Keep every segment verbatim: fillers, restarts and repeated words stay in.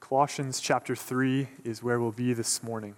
Colossians chapter three is where we'll be this morning.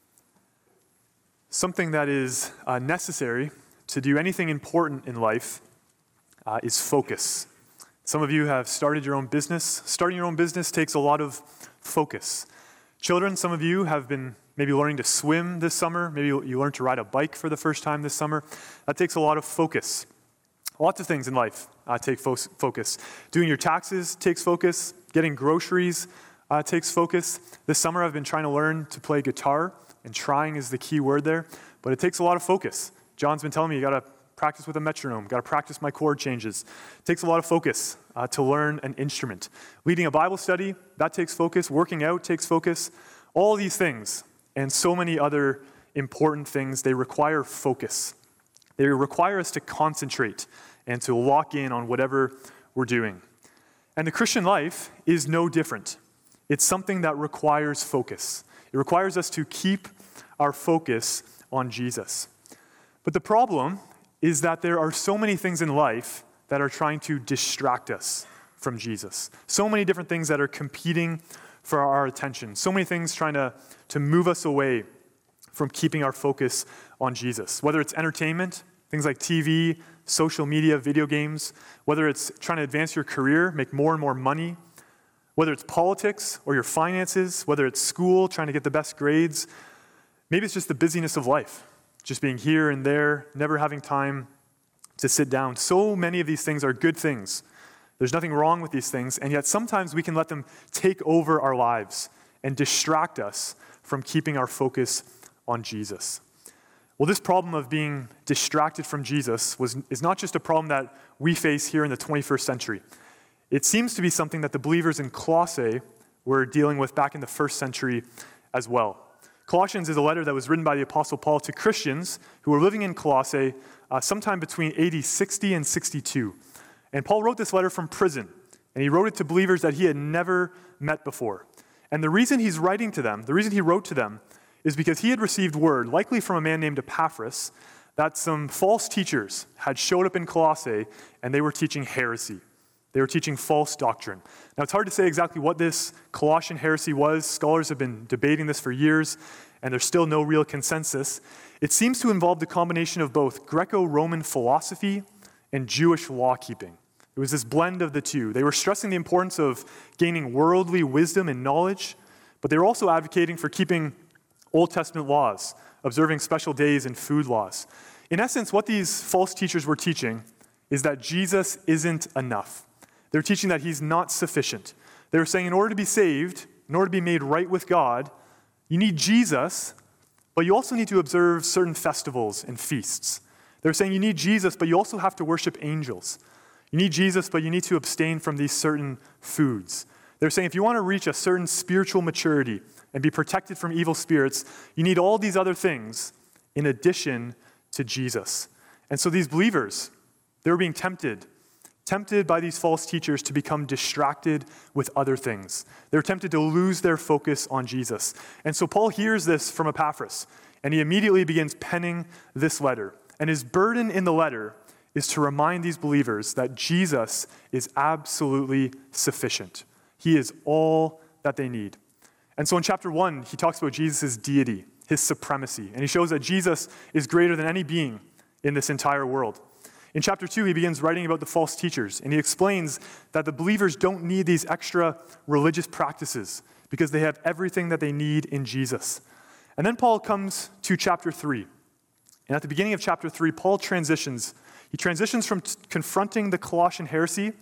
Something that is uh, necessary to do anything important in life uh, is focus. Some of you have started your own business. Starting your own business takes a lot of focus. Children, some of you have been maybe learning to swim this summer. Maybe you learned to ride a bike for the first time this summer. That takes a lot of focus. Lots of things in life uh, take fo- focus. Doing your taxes takes focus. Getting groceries uh, takes focus. This summer I've been trying to learn to play guitar, and trying is the key word there, but it takes a lot of focus. John's been telling me you got to practice with a metronome, got to practice my chord changes. It takes a lot of focus uh, to learn an instrument. Leading a Bible study, that takes focus. Working out takes focus. All these things and so many other important things, they require focus. They require us to concentrate and to lock in on whatever we're doing. And the Christian life is no different. It's something that requires focus. It requires us to keep our focus on Jesus. But the problem is that there are so many things in life that are trying to distract us from Jesus. So many different things that are competing for our attention. So many things trying to, to move us away from keeping our focus on Jesus. Whether it's entertainment, things like T V, social media, video games, whether it's trying to advance your career, make more and more money, whether it's politics or your finances, whether it's school, trying to get the best grades, maybe it's just the busyness of life, just being here and there, never having time to sit down. So many of these things are good things. There's nothing wrong with these things, and yet sometimes we can let them take over our lives and distract us from keeping our focus on Jesus. Well, this problem of being distracted from Jesus was is not just a problem that we face here in the twenty-first century. It seems to be something that the believers in Colossae were dealing with back in the first century as well. Colossians is a letter that was written by the Apostle Paul to Christians who were living in Colossae uh, sometime between A D sixty and sixty-two. And Paul wrote this letter from prison, and he wrote it to believers that he had never met before. And the reason he's writing to them, the reason he wrote to them, is because he had received word, likely from a man named Epaphras, that some false teachers had showed up in Colossae, and they were teaching heresy. They were teaching false doctrine. Now, it's hard to say exactly what this Colossian heresy was. Scholars have been debating this for years, and there's still no real consensus. It seems to involve the combination of both Greco-Roman philosophy and Jewish law-keeping. It was this blend of the two. They were stressing the importance of gaining worldly wisdom and knowledge, but they were also advocating for keeping Old Testament laws, observing special days and food laws. In essence, what these false teachers were teaching is that Jesus isn't enough. They're teaching that he's not sufficient. They were saying in order to be saved, in order to be made right with God, you need Jesus, but you also need to observe certain festivals and feasts. They're saying you need Jesus, but you also have to worship angels. You need Jesus, but you need to abstain from these certain foods. They're saying if you want to reach a certain spiritual maturity and be protected from evil spirits, you need all these other things in addition to Jesus. And so these believers, they were being tempted, tempted by these false teachers to become distracted with other things. They were tempted to lose their focus on Jesus. And so Paul hears this from Epaphras, and he immediately begins penning this letter. And his burden in the letter is to remind these believers that Jesus is absolutely sufficient. He is all that they need. And so in chapter one, he talks about Jesus' deity, his supremacy, and he shows that Jesus is greater than any being in this entire world. In chapter two, he begins writing about the false teachers, and he explains that the believers don't need these extra religious practices because they have everything that they need in Jesus. And then Paul comes to chapter three. And at the beginning of chapter three, Paul transitions. He transitions from t- confronting the Colossian heresy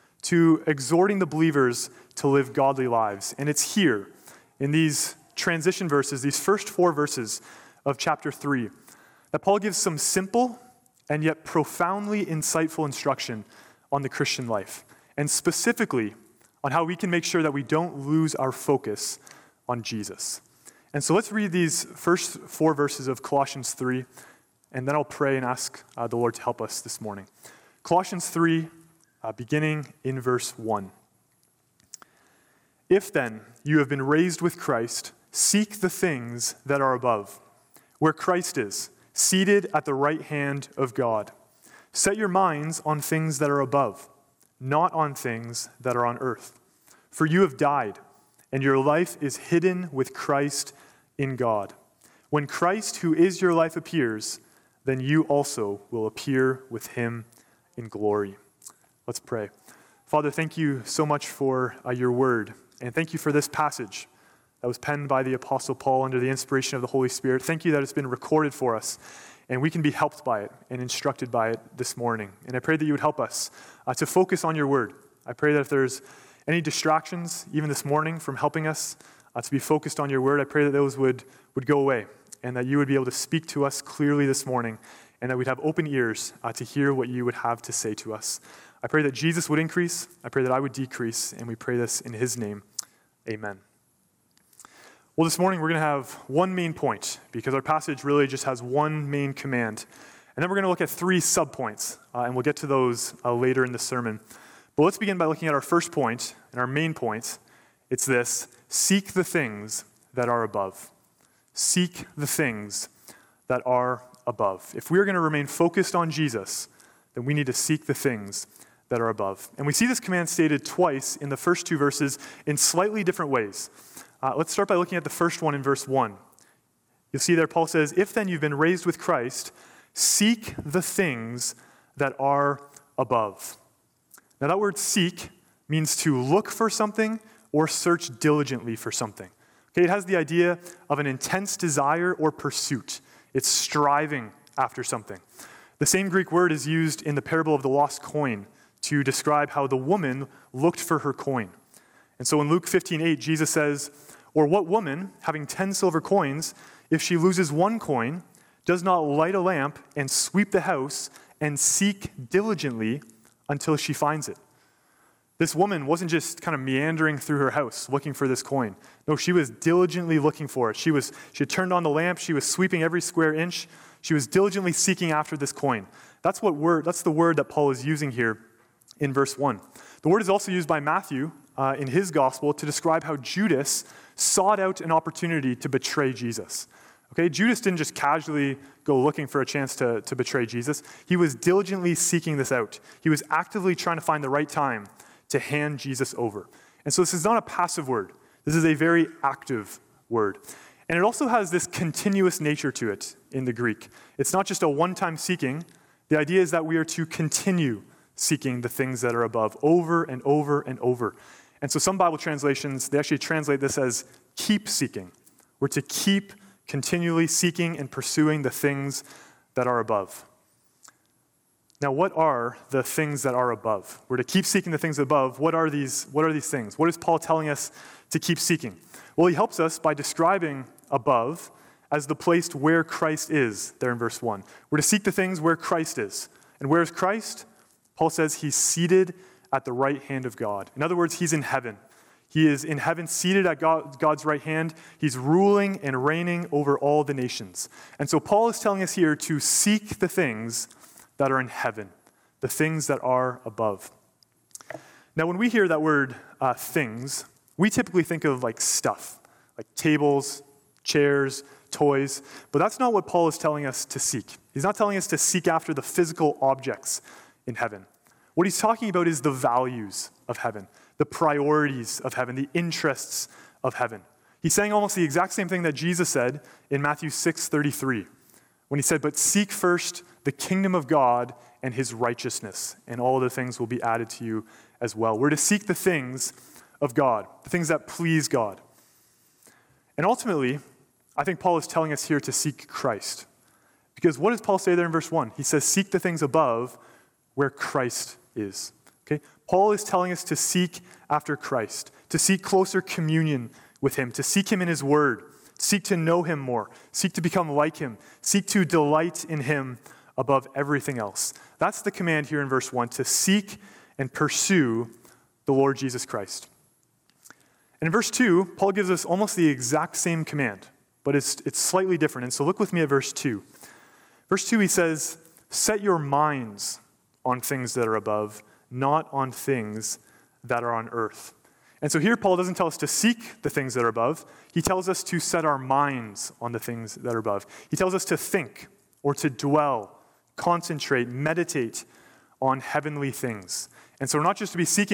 to exhorting the believers to live godly lives. And it's here, in these transition verses, these first four verses of chapter three, that Paul gives some simple and yet profoundly insightful instruction on the Christian life, and specifically on how we can make sure that we don't lose our focus on Jesus. And so let's read these first four verses of Colossians three, and then I'll pray and ask uh, the Lord to help us this morning. Colossians three, uh, beginning in verse one. If then you have been raised with Christ, seek the things that are above, where Christ is, seated at the right hand of God. Set your minds on things that are above, not on things that are on earth. For you have died, and your life is hidden with Christ in God. When Christ, who is your life, appears, then you also will appear with him in glory. Let's pray. Father, thank you so much for uh, your word, and thank you for this passage that was penned by the Apostle Paul under the inspiration of the Holy Spirit. Thank you that it's been recorded for us, and we can be helped by it and instructed by it this morning. And I pray that you would help us uh, to focus on your word. I pray that if there's any distractions, even this morning, from helping us uh, to be focused on your word, I pray that those would, would go away, and that you would be able to speak to us clearly this morning, and that we'd have open ears uh, to hear what you would have to say to us. I pray that Jesus would increase, I pray that I would decrease, and we pray this in his name. Amen. Well, this morning we're going to have one main point, because our passage really just has one main command. And then we're going to look at three subpoints, uh, and we'll get to those uh, later in the sermon. But let's begin by looking at our first point, and our main point. It's this: seek the things that are above. Seek the things that are above. If we're going to remain focused on Jesus, then we need to seek the things that are above. And we see this command stated twice in the first two verses in slightly different ways. Uh, let's start by looking at the first one in verse one. You'll see there Paul says, "If then you've been raised with Christ, seek the things that are above." Now that word seek means to look for something or search diligently for something. Okay, it has the idea of an intense desire or pursuit. It's striving after something. The same Greek word is used in the parable of the lost coin to describe how the woman looked for her coin. And so in Luke fifteen eight, Jesus says, "Or what woman, having ten silver coins, if she loses one coin, does not light a lamp and sweep the house and seek diligently until she finds it?" This woman wasn't just kind of meandering through her house looking for this coin. No, she was diligently looking for it. She was she had turned on the lamp. She was sweeping every square inch. She was diligently seeking after this coin. That's what word. That's the word that Paul is using here in verse one. The word is also used by Matthew uh, in his gospel to describe how Judas sought out an opportunity to betray Jesus. Okay, Judas didn't just casually go looking for a chance to, to betray Jesus. He was diligently seeking this out. He was actively trying to find the right time to hand Jesus over. And so this is not a passive word. This is a very active word. And it also has this continuous nature to it in the Greek. It's not just a one-time seeking. The idea is that we are to continue seeking the things that are above over and over and over. And so some Bible translations, they actually translate this as keep seeking. We're to keep continually seeking and pursuing the things that are above. Now, what are the things that are above? We're to keep seeking the things above. What are these, what are these things? What is Paul telling us to keep seeking? Well, he helps us by describing above as the place where Christ is, there in verse one. We're to seek the things where Christ is. And where is Christ? Paul says he's seated at the right hand of God. In other words, he's in heaven. He is in heaven, seated at God, God's right hand. He's ruling and reigning over all the nations. And so Paul is telling us here to seek the things that are in heaven, the things that are above. Now, when we hear that word uh, things, we typically think of like stuff, like tables, chairs, toys, but that's not what Paul is telling us to seek. He's not telling us to seek after the physical objects in heaven. What he's talking about is the values of heaven, the priorities of heaven, the interests of heaven. He's saying almost the exact same thing that Jesus said in Matthew six thirty-three, when he said, "But seek first the kingdom of God and his righteousness, and all other things will be added to you as well." We're to seek the things of God, the things that please God. And ultimately, I think Paul is telling us here to seek Christ. Because what does Paul say there in verse one? He says, seek the things above where Christ is. Okay? Paul is telling us to seek after Christ, to seek closer communion with him, to seek him in his word, seek to know him more, seek to become like him, seek to delight in him above everything else. That's the command here in verse one, to seek and pursue the Lord Jesus Christ. And in verse two, Paul gives us almost the exact same command, but it's, it's slightly different. And so look with me at verse two. Verse two, he says, set your minds on things that are above, not on things that are on earth. And so here Paul doesn't tell us to seek the things that are above. He tells us to set our minds on the things that are above. He tells us to think or to dwell, concentrate, meditate on heavenly things. And so we're not just to be seeking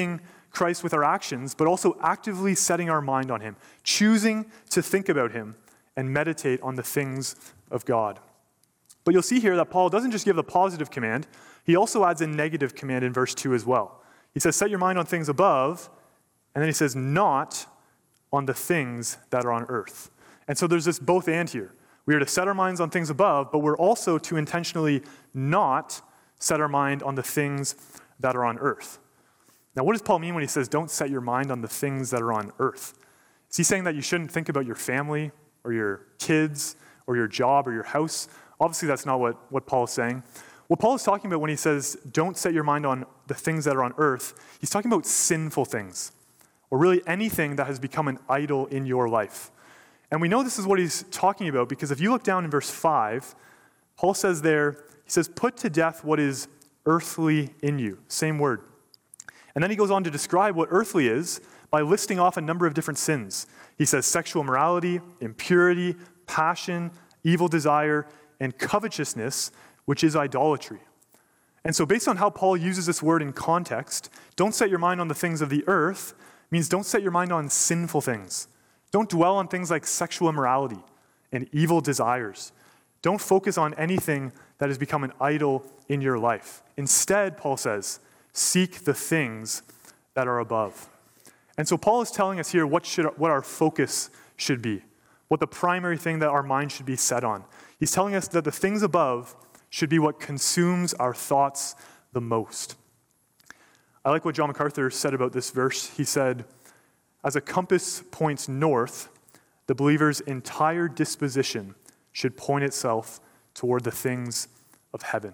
Christ with our actions, but also actively setting our mind on him, choosing to think about him and meditate on the things of God. But you'll see here that Paul doesn't just give the positive command, he also adds a negative command in verse two as well. He says, set your mind on things above, and then he says, not on the things that are on earth. And so there's this both and here. We are to set our minds on things above, but we're also to intentionally not set our mind on the things that are on earth. Now, what does Paul mean when he says, don't set your mind on the things that are on earth? Is he saying that you shouldn't think about your family or your kids or your job or your house? Obviously, that's not what, what Paul is saying. What Paul is talking about when he says, don't set your mind on the things that are on earth, he's talking about sinful things, or really anything that has become an idol in your life. And we know this is what he's talking about because if you look down in verse five, Paul says there, he says, put to death what is earthly in you. Same word. And then he goes on to describe what earthly is by listing off a number of different sins. He says sexual immorality, impurity, passion, evil desire, and covetousness, which is idolatry. And so based on how Paul uses this word in context, don't set your mind on the things of the earth means don't set your mind on sinful things. Don't dwell on things like sexual immorality and evil desires. Don't focus on anything that has become an idol in your life. Instead, Paul says, seek the things that are above. And so Paul is telling us here what should what our focus should be, what the primary thing that our mind should be set on. He's telling us that the things above should be what consumes our thoughts the most. I like what John MacArthur said about this verse. He said, as a compass points north, the believer's entire disposition should point itself toward the things of heaven.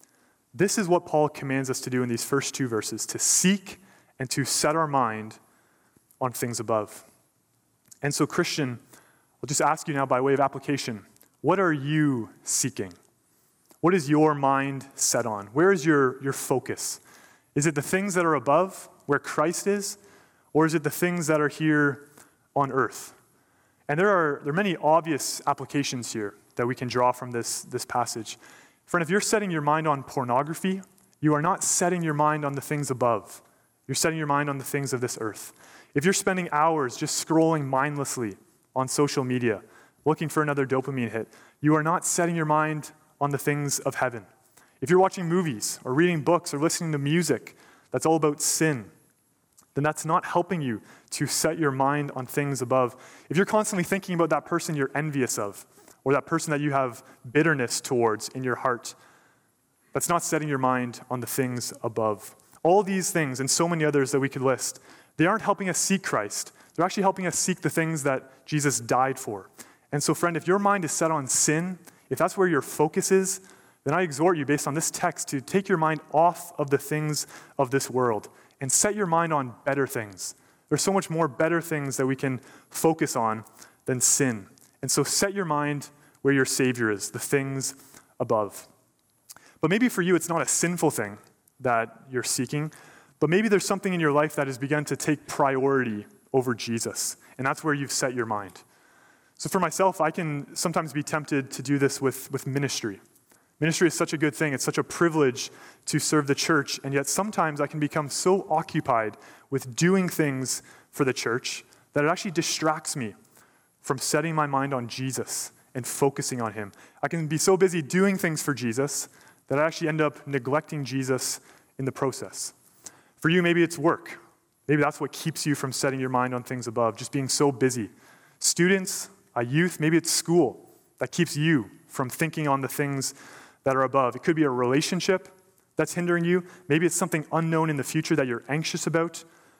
This is what Paul commands us to do in these first two verses, to seek and to set our mind on things above. And so, Christian, I'll just ask you now by way of application, what are you seeking? What is your mind set on? Where is your, your focus? Is it the things that are above, where Christ is, or is it the things that are here on earth? And there are, there are many obvious applications here that we can draw from this, this passage. Friend, if you're setting your mind on pornography, you are not setting your mind on the things above. You're setting your mind on the things of this earth. If you're spending hours just scrolling mindlessly on social media, looking for another dopamine hit, you are not setting your mind on the things of heaven. If you're watching movies or reading books or listening to music that's all about sin, then that's not helping you to set your mind on things above. If you're constantly thinking about that person you're envious of, or that person that you have bitterness towards in your heart, that's not setting your mind on the things above. All these things and so many others that we could list, they aren't helping us seek Christ. They're actually helping us seek the things that Jesus died for. And so, friend, if your mind is set on sin, if that's where your focus is, then I exhort you, based on this text, to take your mind off of the things of this world and set your mind on better things. There's so much more better things that we can focus on than sin. And so set your mind where your Savior is, the things above. But maybe for you, it's not a sinful thing that you're seeking, but maybe there's something in your life that has begun to take priority over Jesus, and that's where you've set your mind. So for myself, I can sometimes be tempted to do this with, with ministry. Ministry is such a good thing. It's such a privilege to serve the church, and yet sometimes I can become so occupied with doing things for the church that it actually distracts me from setting my mind on Jesus and focusing on him. I can be so busy doing things for Jesus that I actually end up neglecting Jesus in the process. For you, maybe it's work. Maybe that's what keeps you from setting your mind on things above, just being so busy. Students, a youth, maybe it's school that keeps you from thinking on the things that are above. It could be a relationship that's hindering you. Maybe it's something unknown in the future that you're anxious about.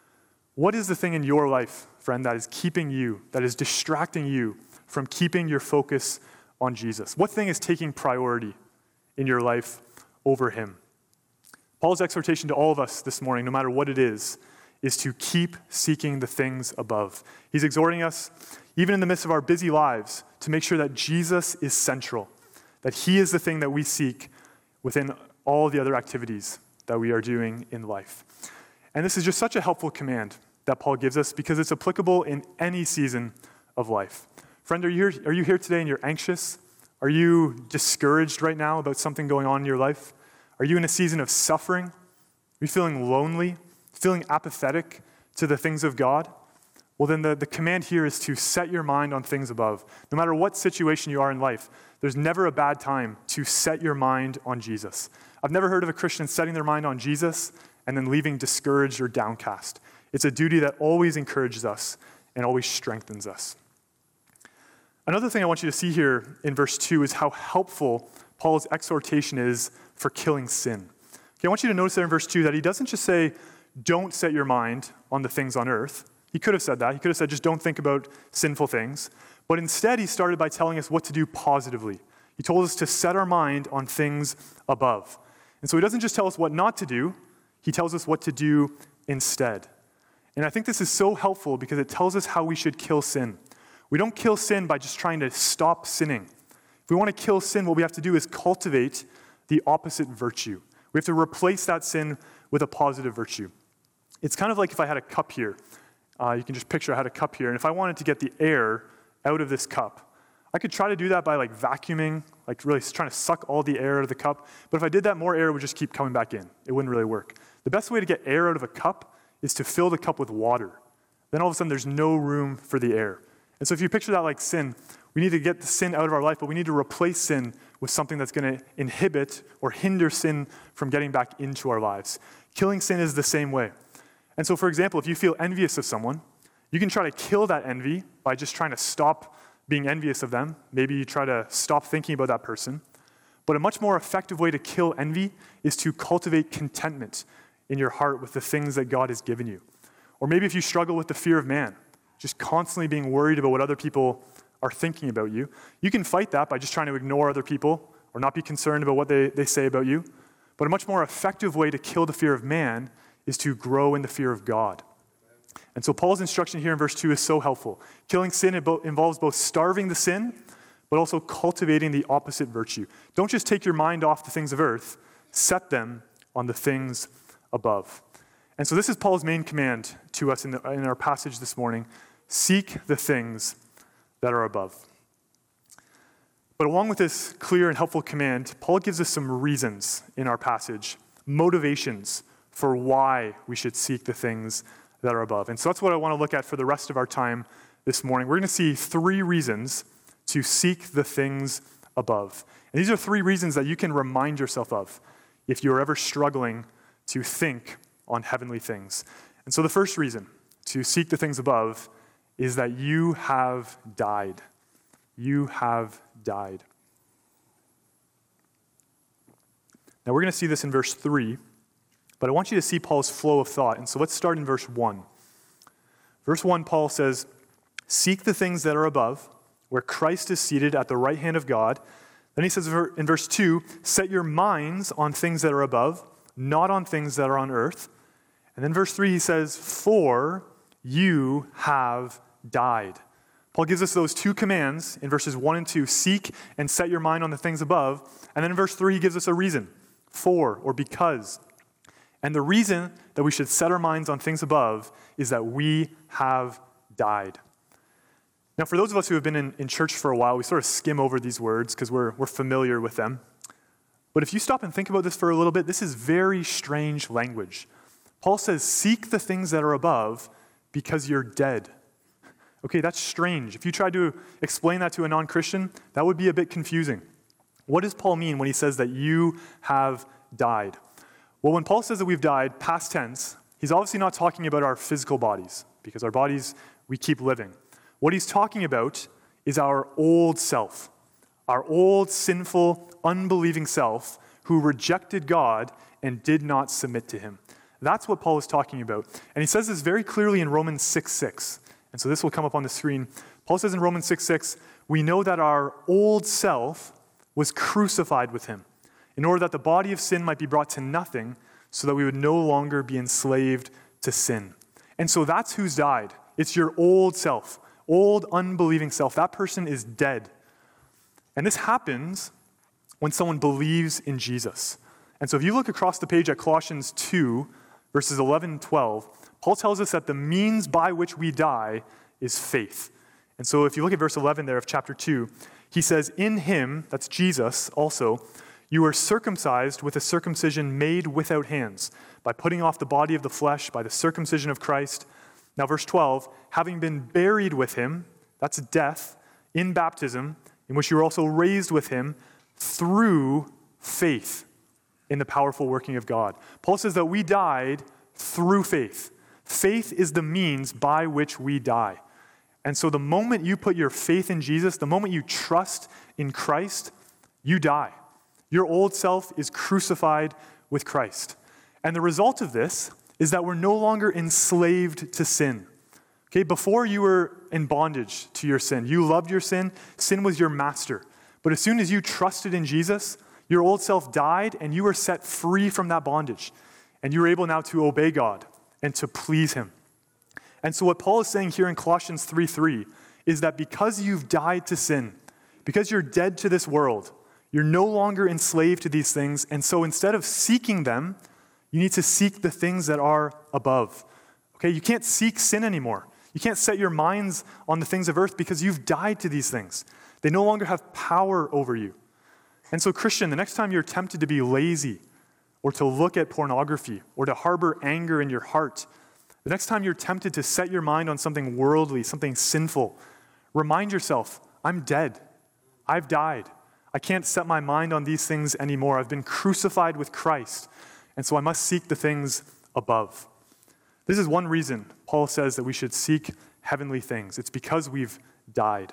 What is the thing in your life, friend, that is keeping you, that is distracting you from keeping your focus on Jesus? What thing is taking priority in your life over him? Paul's exhortation to all of us this morning, no matter what it is, is to keep seeking the things above. He's exhorting us, even in the midst of our busy lives, to make sure that Jesus is central, that he is the thing that we seek within all the other activities that we are doing in life. And this is just such a helpful command that Paul gives us because it's applicable in any season of life. Friend, are you here, are you here today and you're anxious? Are you discouraged right now about something going on in your life? Are you in a season of suffering? Are you feeling lonely? feeling apathetic to the things of God, well then the, the command here is to set your mind on things above. No matter what situation you are in life, there's never a bad time to set your mind on Jesus. I've never heard of a Christian setting their mind on Jesus and then leaving discouraged or downcast. It's a duty that always encourages us and always strengthens us. Another thing I want you to see here in verse two is how helpful Paul's exhortation is for killing sin. Okay, I want you to notice there in verse two that he doesn't just say, don't set your mind on the things on earth. He could have said that. He could have said, just don't think about sinful things. But instead, he started by telling us what to do positively. He told us to set our mind on things above. And so he doesn't just tell us what not to do, he tells us what to do instead. And I think this is so helpful because it tells us how we should kill sin. We don't kill sin by just trying to stop sinning. If we want to kill sin, what we have to do is cultivate the opposite virtue. We have to replace that sin with a positive virtue. It's kind of like if I had a cup here. Uh, you can just picture I had a cup here, and if I wanted to get the air out of this cup, I could try to do that by like vacuuming, like really trying to suck all the air out of the cup. But if I did that, more air would just keep coming back in. It wouldn't really work. The best way to get air out of a cup is to fill the cup with water. Then all of a sudden there's no room for the air. And so if you picture that like sin, we need to get the sin out of our life, but we need to replace sin with something that's going to inhibit or hinder sin from getting back into our lives. Killing sin is the same way. And so, for example, if you feel envious of someone, you can try to kill that envy by just trying to stop being envious of them. Maybe you try to stop thinking about that person. But a much more effective way to kill envy is to cultivate contentment in your heart with the things that God has given you. Or maybe if you struggle with the fear of man, just constantly being worried about what other people are thinking about you, you can fight that by just trying to ignore other people or not be concerned about what they, they say about you. But a much more effective way to kill the fear of man is to grow in the fear of God. And so Paul's instruction here in verse two is so helpful. Killing sin involves both starving the sin, but also cultivating the opposite virtue. Don't just take your mind off the things of earth, set them on the things above. And so this is Paul's main command to us in, the, in our passage this morning. Seek the things that are above. But along with this clear and helpful command, Paul gives us some reasons in our passage, motivations for why we should seek the things that are above. And so that's what I want to look at for the rest of our time this morning. We're going to see three reasons to seek the things above. And these are three reasons that you can remind yourself of if you're ever struggling to think on heavenly things. And so the first reason to seek the things above is that you have died. You have died. Now we're going to see this in verse three. But I want you to see Paul's flow of thought. And so let's start in verse one. Verse one, Paul says, seek the things that are above, where Christ is seated at the right hand of God. Then he says in verse two, set your minds on things that are above, not on things that are on earth. And then verse three, he says, for you have died. Paul gives us those two commands in verses one and two, seek and set your mind on the things above. And then in verse three, he gives us a reason, for or because. And the reason that we should set our minds on things above is that we have died. Now, for those of us who have been in, in church for a while, we sort of skim over these words because we're, we're familiar with them. But if you stop and think about this for a little bit, this is very strange language. Paul says, seek the things that are above because you're dead. Okay, that's strange. If you tried to explain that to a non-Christian, that would be a bit confusing. What does Paul mean when he says that you have died? Well, when Paul says that we've died, past tense, he's obviously not talking about our physical bodies, because our bodies, we keep living. What he's talking about is our old self, our old, sinful, unbelieving self who rejected God and did not submit to him. That's what Paul is talking about. And he says this very clearly in Romans six six. And so this will come up on the screen. Paul says in Romans six six, we know that our old self was crucified with him, in order that the body of sin might be brought to nothing, so that we would no longer be enslaved to sin. And so that's who's died. It's your old self, old unbelieving self. That person is dead. And this happens when someone believes in Jesus. And so if you look across the page at Colossians two, verses eleven and twelve, Paul tells us that the means by which we die is faith. And so if you look at verse eleven there of chapter two, he says, in him, that's Jesus also, You were circumcised with a circumcision made without hands, by putting off the body of the flesh by the circumcision of Christ. Now, verse twelve, having been buried with him, that's death, in baptism, in which you were also raised with him through faith in the powerful working of God. Paul says that we died through faith. Faith is the means by which we die. And so the moment you put your faith in Jesus, the moment you trust in Christ, you die. Your old self is crucified with Christ. And the result of this is that we're no longer enslaved to sin. Okay, before you were in bondage to your sin. You loved your sin. Sin was your master. But as soon as you trusted in Jesus, your old self died and you were set free from that bondage. And you were able now to obey God and to please him. And so what Paul is saying here in Colossians three three is that because you've died to sin, because you're dead to this world, you're no longer enslaved to these things. And so instead of seeking them, you need to seek the things that are above. Okay, you can't seek sin anymore. You can't set your minds on the things of earth because you've died to these things. They no longer have power over you. And so, Christian, the next time you're tempted to be lazy or to look at pornography or to harbor anger in your heart, the next time you're tempted to set your mind on something worldly, something sinful, remind yourself, I'm dead. I've died. I can't set my mind on these things anymore. I've been crucified with Christ, and so I must seek the things above. This is one reason Paul says that we should seek heavenly things. It's because we've died.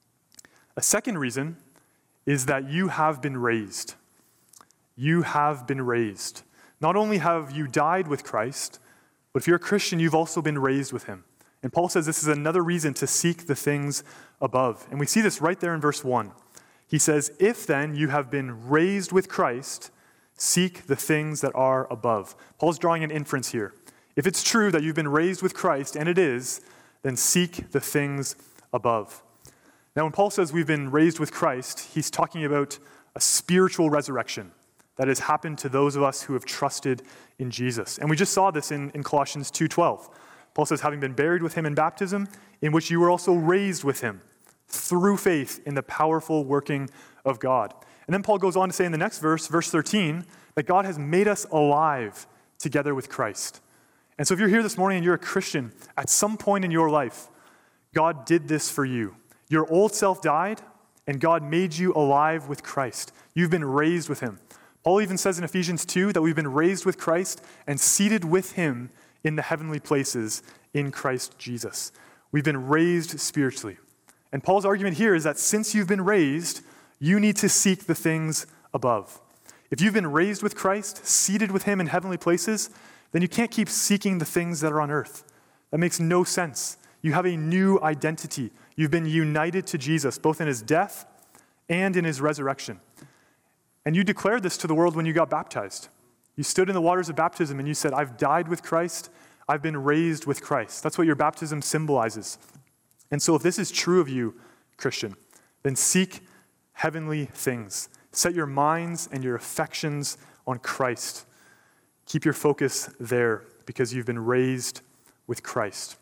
A second reason is that you have been raised. You have been raised. Not only have you died with Christ, but if you're a Christian, you've also been raised with him. And Paul says this is another reason to seek the things above. And we see this right there in verse one. He says, if then you have been raised with Christ, seek the things that are above. Paul's drawing an inference here. If it's true that you've been raised with Christ, and it is, then seek the things above. Now, when Paul says we've been raised with Christ, he's talking about a spiritual resurrection that has happened to those of us who have trusted in Jesus. And we just saw this in, in Colossians two twelve. Paul says, having been buried with him in baptism, in which you were also raised with him through faith in the powerful working of God. And then Paul goes on to say in the next verse, verse thirteen, that God has made us alive together with Christ. And so if you're here this morning and you're a Christian, at some point in your life, God did this for you. Your old self died, and God made you alive with Christ. You've been raised with him. Paul even says in Ephesians two that we've been raised with Christ and seated with him in the heavenly places in Christ Jesus. We've been raised spiritually. And Paul's argument here is that since you've been raised, you need to seek the things above. If you've been raised with Christ, seated with him in heavenly places, then you can't keep seeking the things that are on earth. That makes no sense. You have a new identity. You've been united to Jesus, both in his death and in his resurrection. And you declared this to the world when you got baptized. You stood in the waters of baptism and you said, I've died with Christ. I've been raised with Christ. That's what your baptism symbolizes. And so if this is true of you, Christian, then seek heavenly things. Set your minds and your affections on Christ. Keep your focus there because you've been raised with Christ.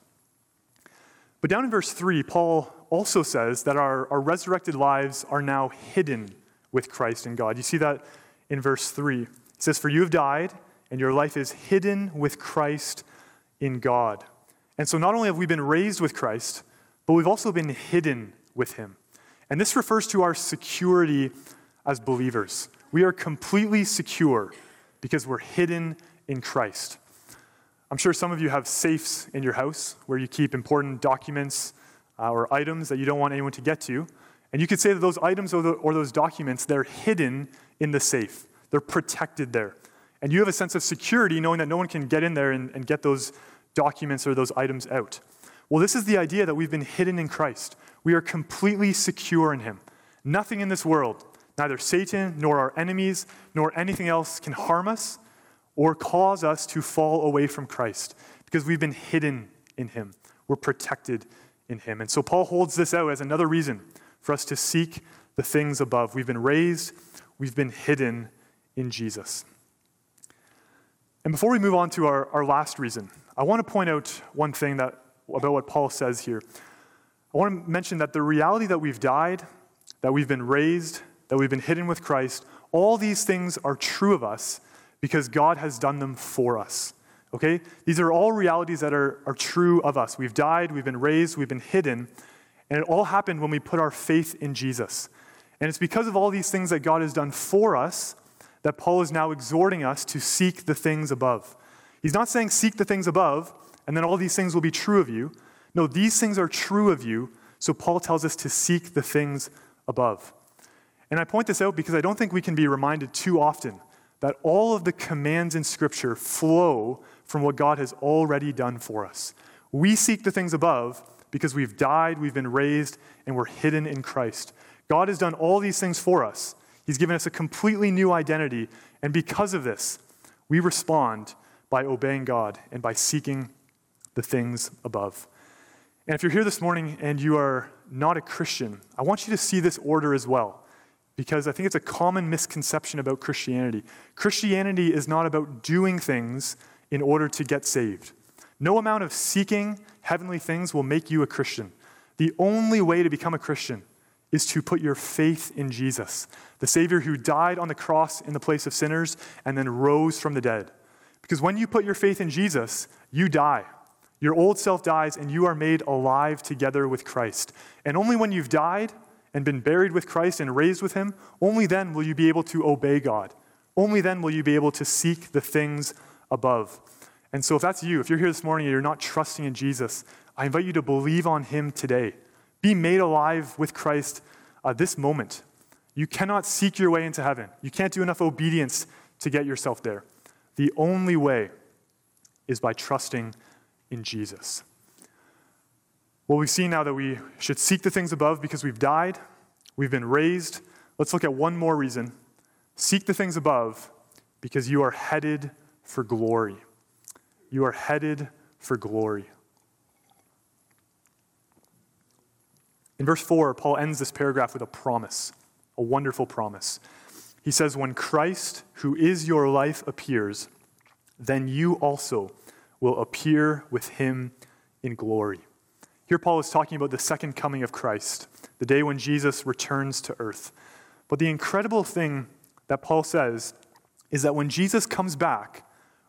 But down in verse three, Paul also says that our, our resurrected lives are now hidden with Christ in God. You see that in verse three. He says, for you have died, and your life is hidden with Christ in God. And so not only have we been raised with Christ, but we've also been hidden with him. And this refers to our security as believers. We are completely secure because we're hidden in Christ. I'm sure some of you have safes in your house where you keep important documents uh, or items that you don't want anyone to get to. And you could say that those items or, the, or those documents, they're hidden in the safe. They're protected there. And you have a sense of security knowing that no one can get in there and, and get those documents or those items out. Well, this is the idea that we've been hidden in Christ. We are completely secure in him. Nothing in this world, neither Satan nor our enemies nor anything else can harm us or cause us to fall away from Christ because we've been hidden in him. We're protected in him. And so Paul holds this out as another reason for us to seek the things above. We've been raised, we've been hidden in Jesus. And before we move on to our, our last reason, I want to point out one thing that about what Paul says here. I want to mention that the reality that we've died, that we've been raised, that we've been hidden with Christ. All these things are true of us because God has done them for us. Okay? These are all realities that are, are true of us. We've died, we've been raised, we've been hidden, and it all happened when we put our faith in Jesus. And it's because of all these things that God has done for us that Paul is now exhorting us to seek the things above. He's not saying seek the things above, and then all these things will be true of you. No, these things are true of you, so Paul tells us to seek the things above. And I point this out because I don't think we can be reminded too often that all of the commands in Scripture flow from what God has already done for us. We seek the things above because we've died, we've been raised, and we're hidden in Christ. God has done all these things for us. He's given us a completely new identity, and because of this, we respond by obeying God and by seeking the things above. And if you're here this morning and you are not a Christian, I want you to see this order as well, because I think it's a common misconception about Christianity. Christianity is not about doing things in order to get saved. No amount of seeking heavenly things will make you a Christian. The only way to become a Christian is to put your faith in Jesus, the Savior who died on the cross in the place of sinners and then rose from the dead. Because when you put your faith in Jesus, you die. Your old self dies and you are made alive together with Christ. And only when you've died and been buried with Christ and raised with him, only then will you be able to obey God. Only then will you be able to seek the things above. And so if that's you, if you're here this morning and you're not trusting in Jesus, I invite you to believe on him today. Be made alive with Christ uh, this moment. You cannot seek your way into heaven. You can't do enough obedience to get yourself there. The only way is by trusting in Jesus. Well, we've seen now that we should seek the things above because we've died, we've been raised. Let's look at one more reason. Seek the things above because you are headed for glory. You are headed for glory. In verse four, Paul ends this paragraph with a promise, a wonderful promise. He says, when Christ, who is your life, appears, then you also will appear with him in glory. Here Paul is talking about the second coming of Christ, the day when Jesus returns to earth. But the incredible thing that Paul says is that when Jesus comes back,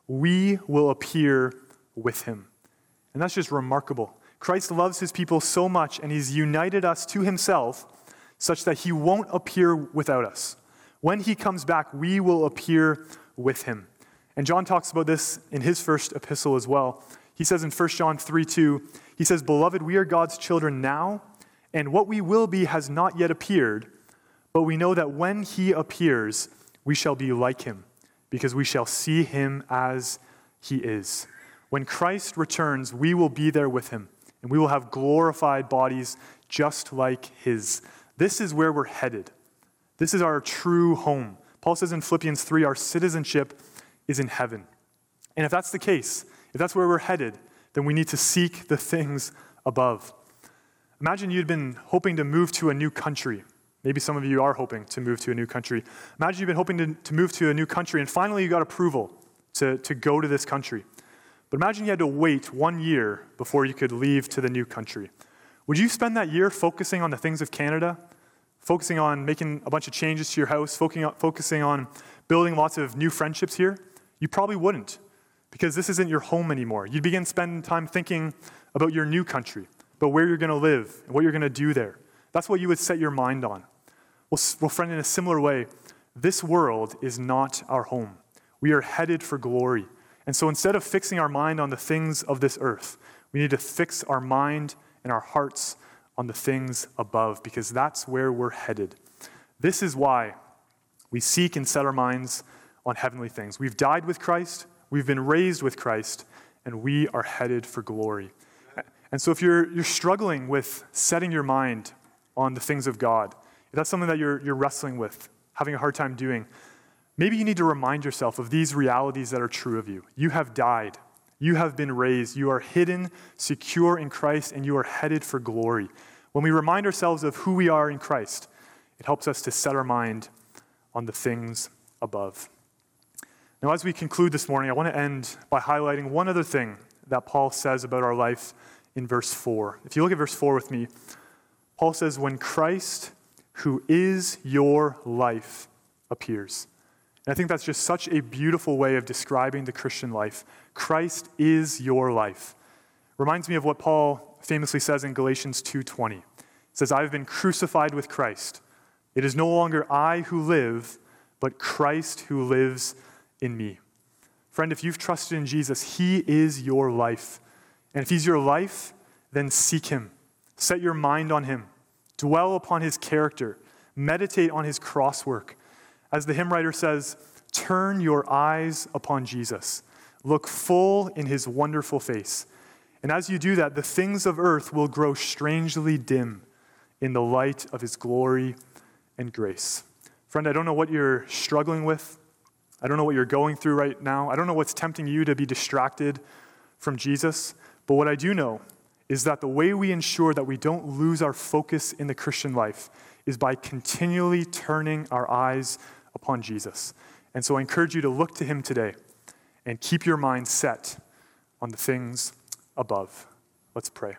we will appear with him. And that's just remarkable. Christ loves his people so much, and he's united us to himself such that he won't appear without us. When he comes back, we will appear with him. And John talks about this in his first epistle as well. He says in First John three two, he says, "Beloved, we are God's children now, and what we will be has not yet appeared, but we know that when he appears, we shall be like him, because we shall see him as he is." When Christ returns, we will be there with him, and we will have glorified bodies just like his. This is where we're headed. This is our true home. Paul says in Philippians three, our citizenship is in heaven. And if that's the case, if that's where we're headed, then we need to seek the things above. Imagine you'd been hoping to move to a new country. Maybe some of you are hoping to move to a new country. Imagine you've been hoping to, to move to a new country, and finally you got approval to, to go to this country. But imagine you had to wait one year before you could leave to the new country. Would you spend that year focusing on the things of Canada, focusing on making a bunch of changes to your house, focusing on building lots of new friendships here? You probably wouldn't, because this isn't your home anymore. You'd begin spending time thinking about your new country, about where you're going to live and what you're going to do there. That's what you would set your mind on. Well, well, friend, in a similar way, this world is not our home. We are headed for glory. And so instead of fixing our mind on the things of this earth, we need to fix our mind and our hearts on the things above, because that's where we're headed. This is why we seek and set our minds on heavenly things. We've died with Christ, we've been raised with Christ, and we are headed for glory. And so if you're you're struggling with setting your mind on the things of God, if that's something that you're you're wrestling with, having a hard time doing, maybe you need to remind yourself of these realities that are true of you. You have died. You have been raised. You are hidden, secure in Christ, and you are headed for glory. When we remind ourselves of who we are in Christ, it helps us to set our mind on the things above. Now, as we conclude this morning, I want to end by highlighting one other thing that Paul says about our life in verse four. If you look at verse four with me, Paul says, when Christ, who is your life, appears. And I think that's just such a beautiful way of describing the Christian life. Christ is your life. Reminds me of what Paul famously says in Galatians two twenty. It says, I have been crucified with Christ. It is no longer I who live, but Christ who lives in me. Friend, if you've trusted in Jesus, he is your life. And if he's your life, then seek him. Set your mind on him. Dwell upon his character. Meditate on his cross work. As the hymn writer says, turn your eyes upon Jesus. Look full in his wonderful face. And as you do that, the things of earth will grow strangely dim in the light of his glory and grace. Friend, I don't know what you're struggling with. I don't know what you're going through right now. I don't know what's tempting you to be distracted from Jesus. But what I do know is that the way we ensure that we don't lose our focus in the Christian life is by continually turning our eyes upon Jesus. And so I encourage you to look to him today and keep your mind set on the things above. Let's pray.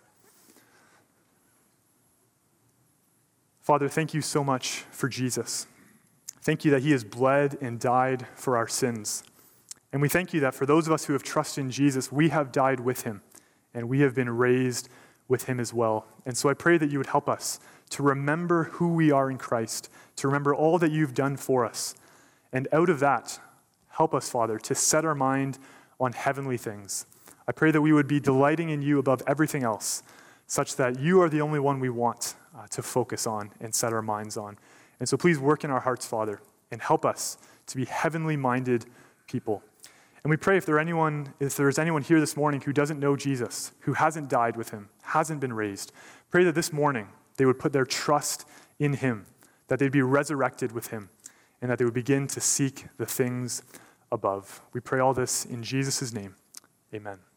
Father, thank you so much for Jesus. Thank you that he has bled and died for our sins. And we thank you that for those of us who have trusted in Jesus, we have died with him, and we have been raised with him as well. And so I pray that you would help us to remember who we are in Christ, to remember all that you've done for us. And out of that, help us, Father, to set our mind on heavenly things. I pray that we would be delighting in you above everything else, such that you are the only one we want uh, to focus on and set our minds on. And so please work in our hearts, Father, and help us to be heavenly minded people. And we pray if there anyone, if there's anyone here this morning who doesn't know Jesus, who hasn't died with him, hasn't been raised, pray that this morning they would put their trust in him, that they'd be resurrected with him, and that they would begin to seek the things above. We pray all this in Jesus' name. Amen.